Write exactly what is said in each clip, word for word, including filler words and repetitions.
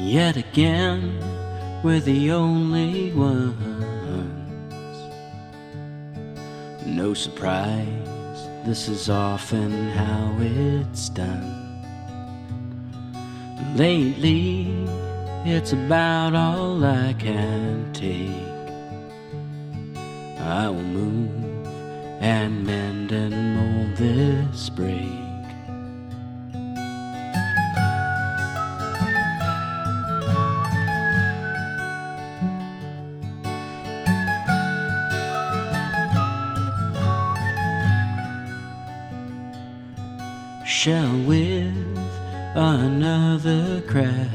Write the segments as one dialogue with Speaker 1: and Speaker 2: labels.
Speaker 1: Yet again, we're the only ones. No surprise, this is often how it's done. Lately, it's about all I can take. I will move and mend and mold this break. Shell with another crack.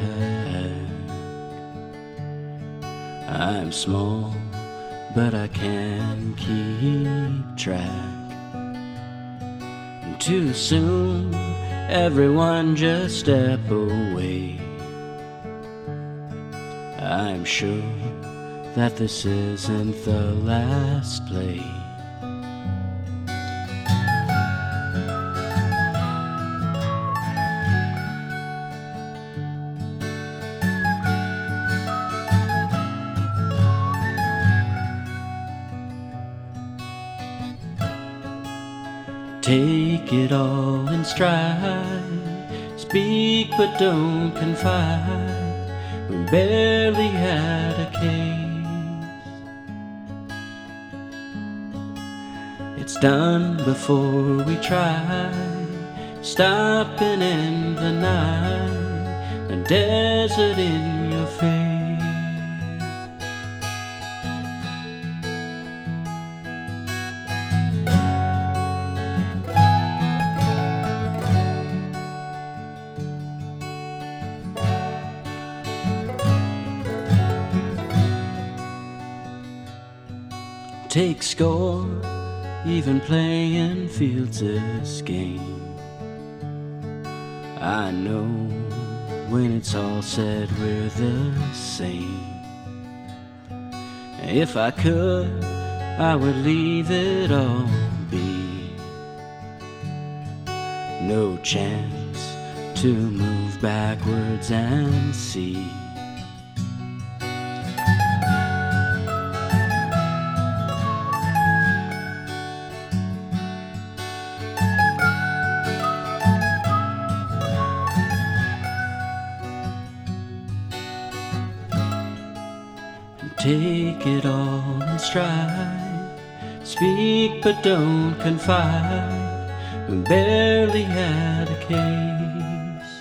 Speaker 1: I'm small, but I can keep track. Too soon, everyone just step away. I'm sure that this isn't the last play. Take it all in stride. Speak but don't confide. We barely had a case. It's done before we try. Stopping in the night. A desert in your face. Take score, even playing fields this game. I know when it's all said we're the same. If I could, I would leave it all be. No chance to move backwards and see. Take it all in stride. Speak but don't confide. We barely had a case.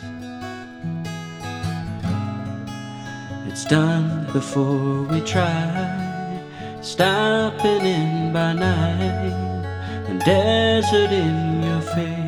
Speaker 1: It's done before we try. Stopping in by night. A desert in your face.